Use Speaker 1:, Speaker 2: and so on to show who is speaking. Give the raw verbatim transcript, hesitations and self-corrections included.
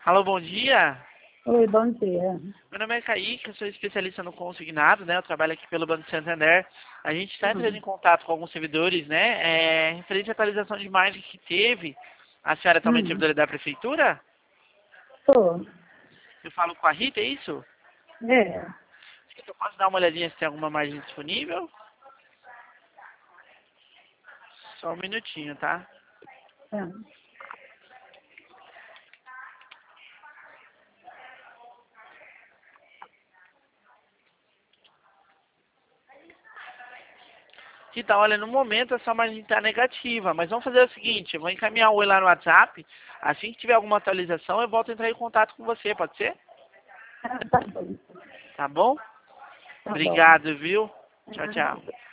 Speaker 1: Alô, bom dia.
Speaker 2: Oi, bom dia.
Speaker 1: Meu nome é Kaique, eu sou especialista no consignado, né? Eu trabalho aqui pelo Banco Santander. A gente está entrando
Speaker 2: Hum.
Speaker 1: em contato com alguns servidores, né? É, referente à atualização de imagem que teve. A senhora é atualmente
Speaker 2: Hum.
Speaker 1: servidora da prefeitura?
Speaker 2: Tô.
Speaker 1: Eu falo com a Rita, é isso?
Speaker 2: É.
Speaker 1: Eu posso dar uma olhadinha se tem alguma margem disponível? Só um minutinho, tá?
Speaker 2: É.
Speaker 1: Rita, olha, no momento a sua margem está negativa, mas vamos fazer o seguinte, eu vou encaminhar o oi lá no WhatsApp, assim que tiver alguma atualização eu volto a entrar em contato com você, pode ser?
Speaker 2: Ah, tá bom.
Speaker 1: Tá bom?
Speaker 2: Tá bom.
Speaker 1: Obrigado, viu? Tchau, tchau.